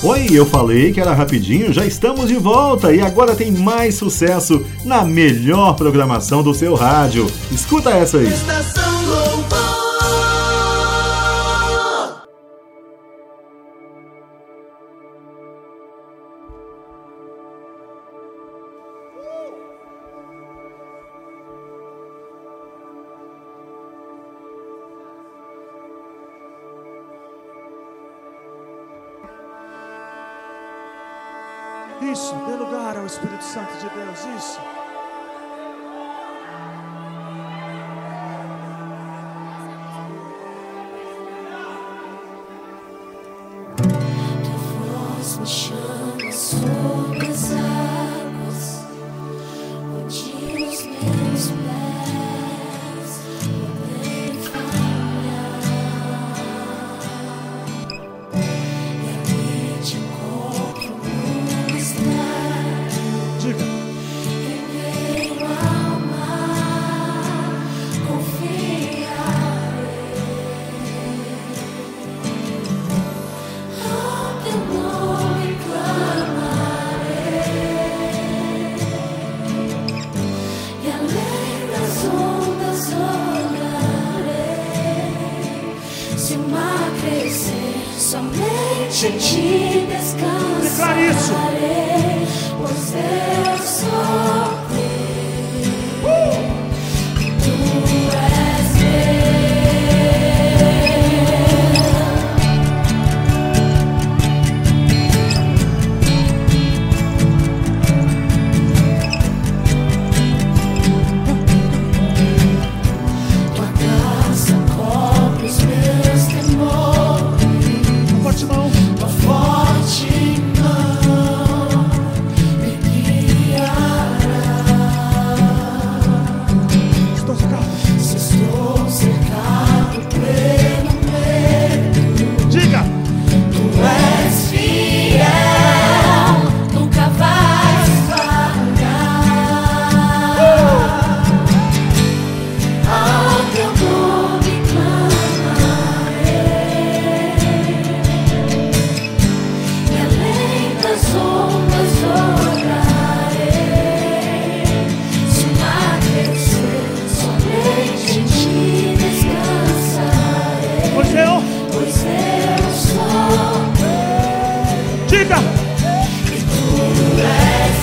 Oi, eu falei que era rapidinho, já estamos de volta e agora tem mais sucesso na melhor programação do seu rádio. Escuta essa aí. Estação Louvor. Isso, dê lugar ao Espírito Santo de Deus, isso. Tua voz me chama sobre as águas, onde os meus pés podem caminhar, e ali te encontro. Diga. Em meio ao mar, confiarei. Ao teu nome clamarei, e além das ondas olharei. Se o mar crescer, somente em ti descansarei. Pois eu sou teu, e tu és tua graça cobre os meus temores. Uma forte mão. Tua forte mão me guiará. Estou cercado. Se estou cercado pelo medo, Diga. tu és fiel, nunca vais falhar. Ao teu nome clamarei, e além das ondas olharei. Se o mar crescer, somente em ti descansarei. Pois Pois eu sou teu, Diga. e tu és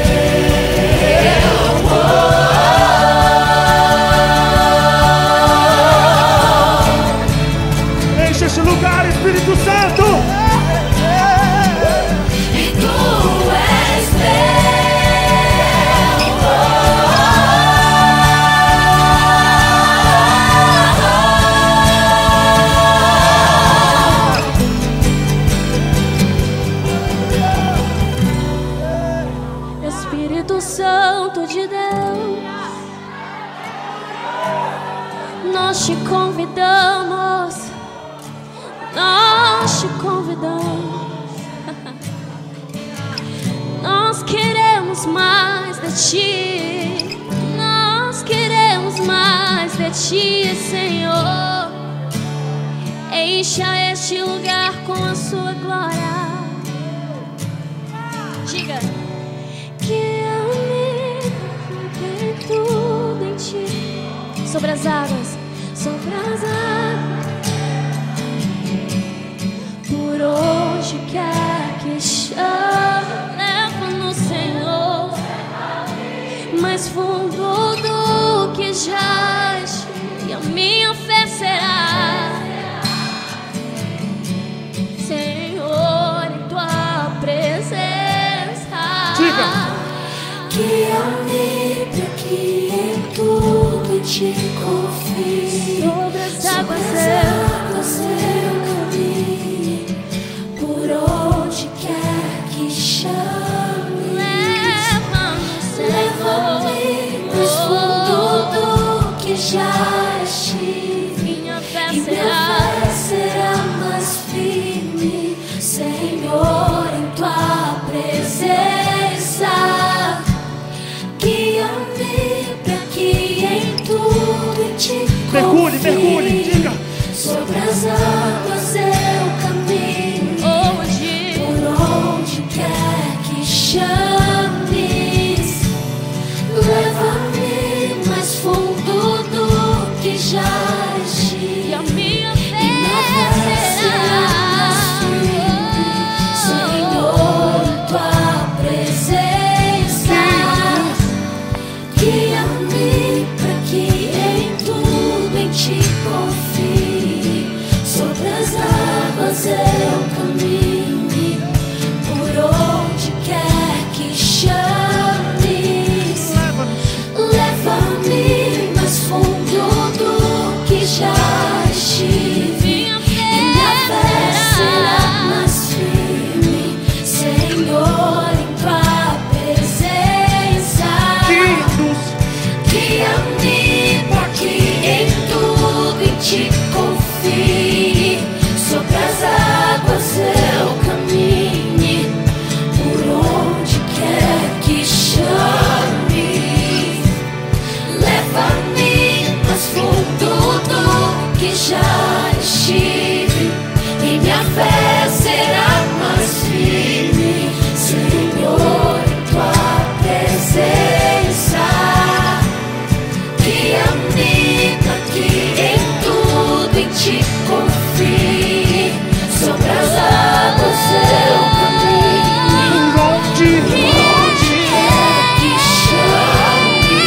meu. Enche esse lugar, Espírito Santo. e tu és meu. Espírito Santo de Deus, nós te convidamos, nós te convidamos. Nós queremos mais de ti, nós queremos mais de ti, Senhor. Encha este lugar com a sua glória. Diga. Que ame tudo em ti. Sobre as águas, sobre as águas. Por onde quer que chame, leva-nos, Senhor, mais fundo do que jaz, e a minha fé será, Senhor, em tua presença. Diga. Que alívio que em tudo te confie. Sobre as águas eu caminho, por onde quer que chame. Leva-me mais fundo do que já estive. Minha fé será mais firme, Senhor, em tua presença. Guia-me para que em tudo te Mergulhe, mergulhe, diga. Sobre as águas eu caminho, por que já estive, e minha fé será mais firme, Senhor, em tua presença. Guia-me aqui em tudo e te confie, sobre as águas eu caminho, onde é que chame,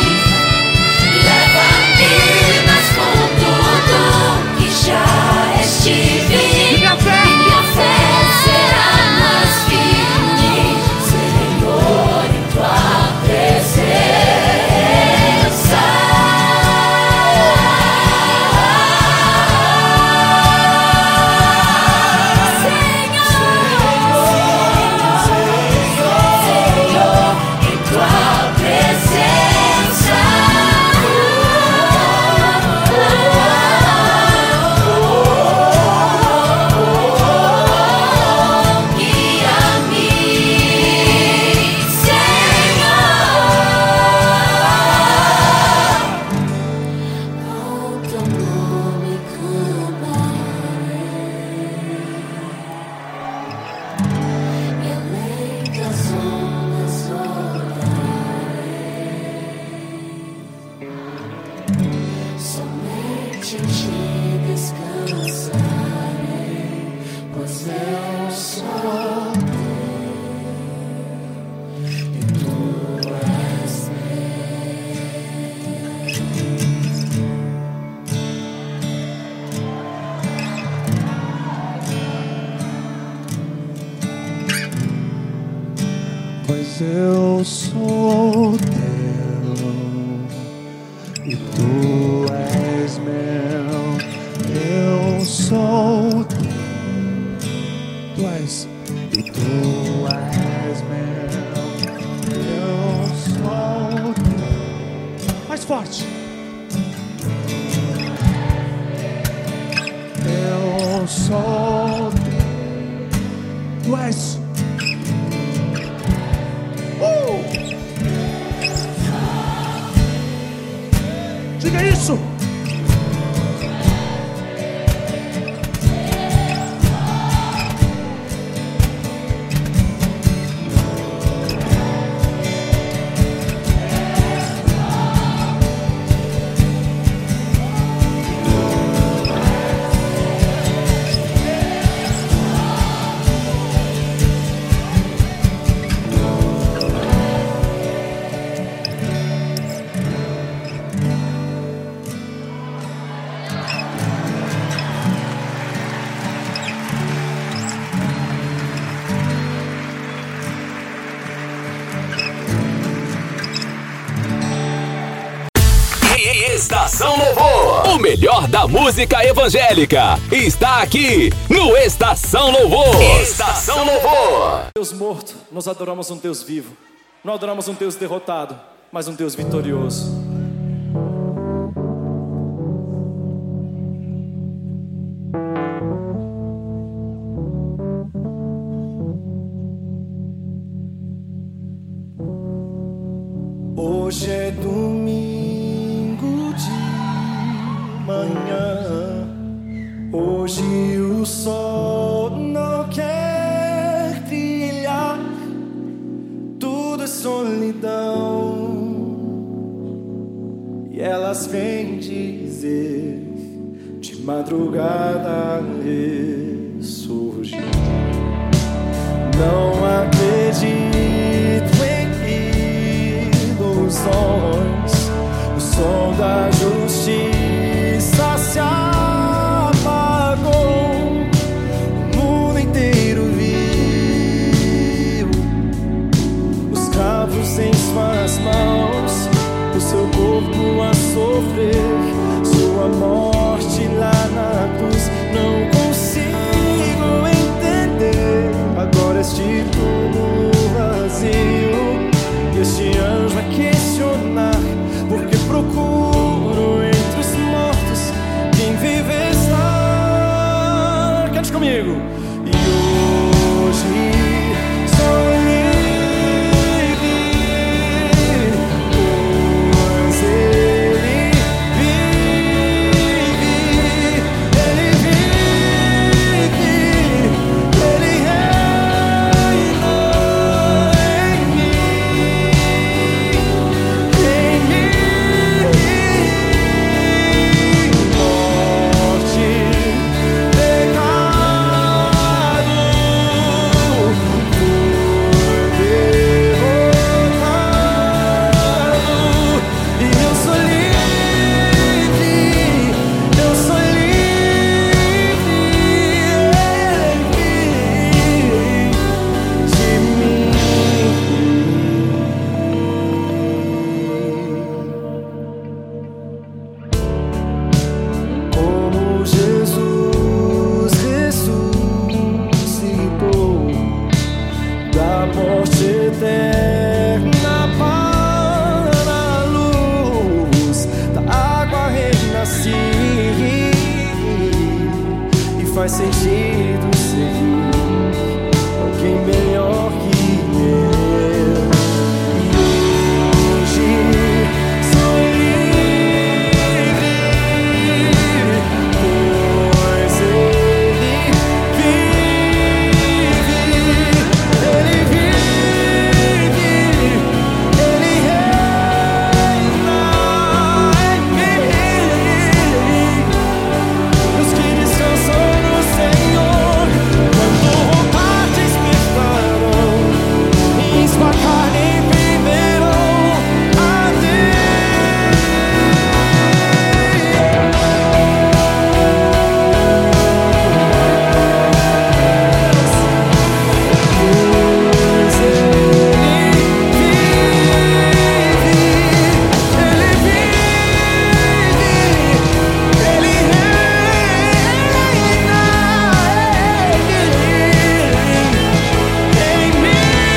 leva-me nas com tudo que já estive, e minha fé será mais firme, Senhor, em tua presença. Somente em ti descansarei, pois eu sou teu e tu és meu. Pois eu sou teu e tu és meu. Eu sou teu, tu és e tu és meu. Eu sou teu. Mais forte. Eu sou teu, tu és. Diga isso! Estação Louvor, o melhor da música evangélica, está aqui no Estação Louvor. Estação Louvor. Deus morto, nós adoramos um Deus vivo. Não adoramos um Deus derrotado, mas um Deus vitorioso. Hoje é domingo de manhã, hoje o sol não quer brilhar, tudo é solidão, e elas vêm dizer de madrugada ressurgir. Não acredito o som da justiça se apagou, o mundo inteiro viu os cravos em suas mãos, o seu corpo a sofrer, sua morte lá na cruz. Não consigo entender agora este túmulo vazio, este anjo a questionar, porque procuro entre os mortos quem vive está. Cante comigo. E hoje sou livre, pois ele vive. faz sentido seguir alguém melhor que eu. E hoje sou livre, pois Ele vive, Ele vive, Ele reina em mim. Os que descansam no Senhor, quando vontades despertarão, e em sua carne viverão a Deus. Pois Ele vive, Ele reina em mim.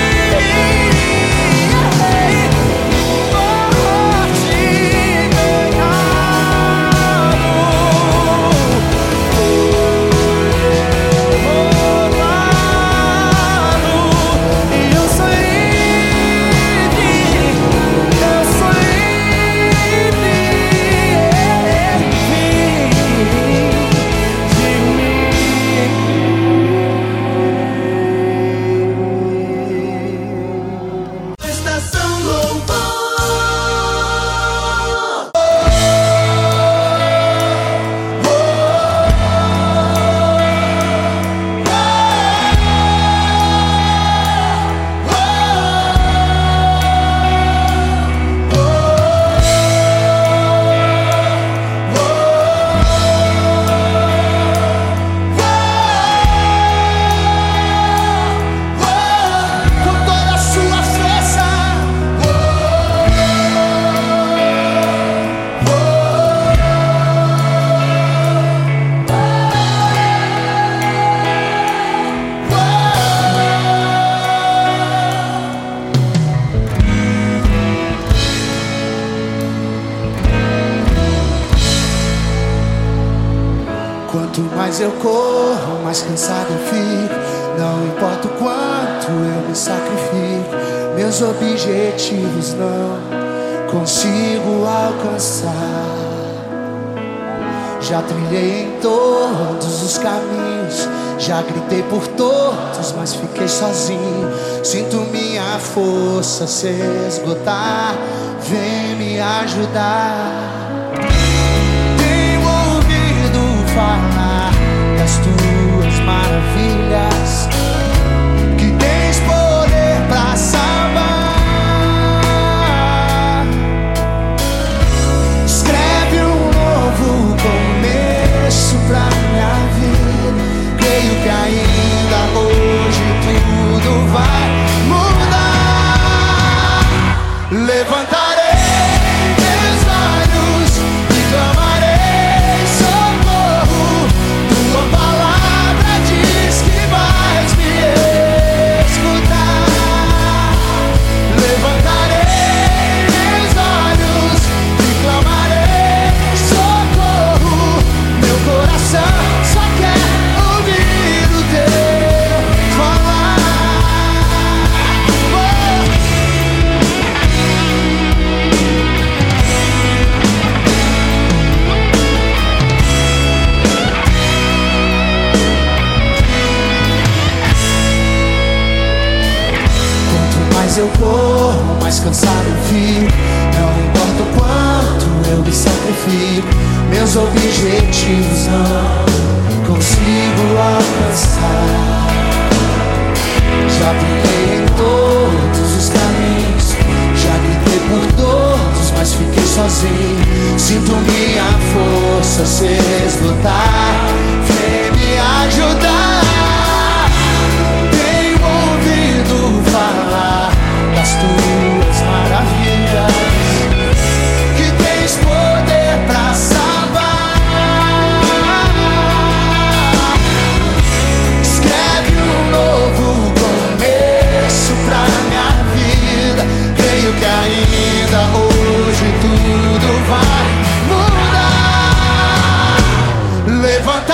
Estação Louvor. Com toda a sua força. Quanto mais eu corro, mais cansado eu fico. Não importa o quanto eu me sacrifico, meus objetivos não consigo alcançar. Já trilhei em todos os caminhos, já gritei por todos, mas fiquei sozinho. Sinto minha força se esgotar, vem me ajudar. Tenho ouvido falar das tuas maravilhas, que tens poder pra salvar. Escreve um novo começo pra minha vida. Creio que ainda hoje tudo vai mudar. Levantarei meus olhos e clamarei socorro. Tua palavra diz que vais me escutar. Levantarei meus olhos e clamarei socorro. Meu coração só quer ouvir o teu falar. Quanto mais eu corro, mais cansado eu fico. Não importa o quanto eu me sacrifico, meus objetivos não consigo alcançar. Já trilhei em todos os caminhos, já gritei por todos, mas fiquei sozinho. Sinto minha força se esgotar, vem me ajudar. Tenho ouvido falar das tuas maravilhas, que tens poder pra salvar. Escreve um novo começo pra minha vida. Creio que ainda hoje tudo vai mudar. Levanta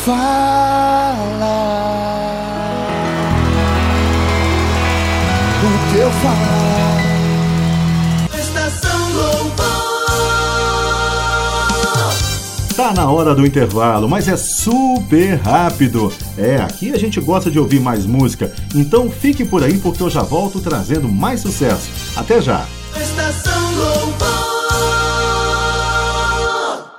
falar, o teu falar. Estação Louvor. Tá na hora do intervalo, mas é super rápido. Aqui a gente gosta de ouvir mais música, então fique por aí porque eu já volto trazendo mais sucesso. Até já! Estação Louvor.